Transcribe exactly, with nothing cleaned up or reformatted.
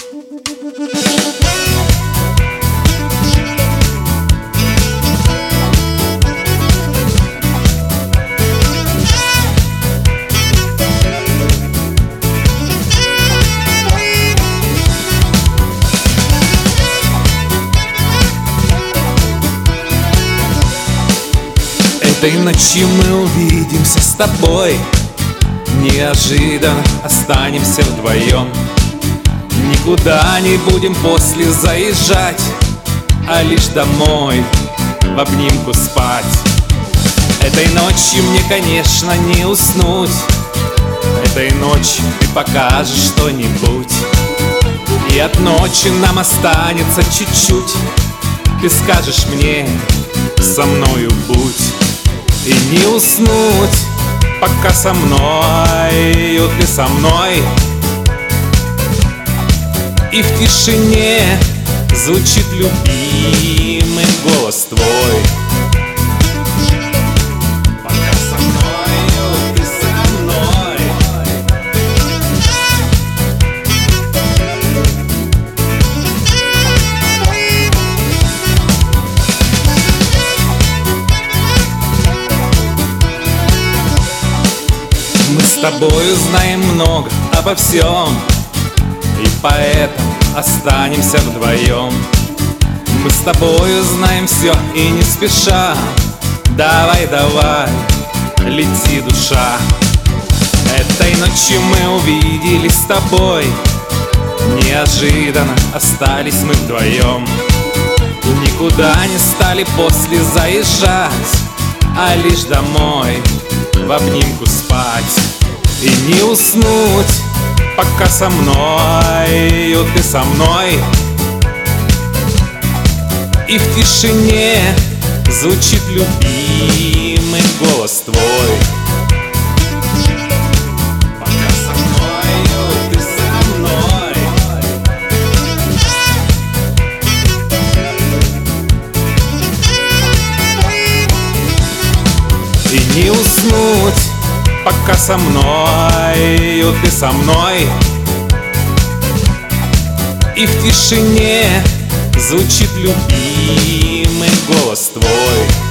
Этой ночью мы увидимся с тобой, неожиданно останемся вдвоем. Никуда не будем после заезжать, а лишь домой в обнимку спать. Этой ночью мне, конечно, не уснуть. Этой ночью ты покажешь что-нибудь, и от ночи нам останется чуть-чуть. Ты скажешь мне: со мною будь. И не уснуть, пока со мною ты со мной. И в тишине звучит любимый голос твой. Пока со мною ты со мной. Мы с тобою знаем много обо всем, и поэтому останемся вдвоем. Мы с тобою знаем все и не спеша. Давай, давай, лети, душа. Этой ночью мы увиделись с тобой, неожиданно остались мы вдвоем. Никуда не стали после заезжать, а лишь домой в обнимку спать. И не уснуть, пока со мною ты со мной. И в тишине звучит любимый голос твой. Пока со мною ты со мной. И не уснуть, пока со мною ты со мной. И в тишине звучит любимый голос твой.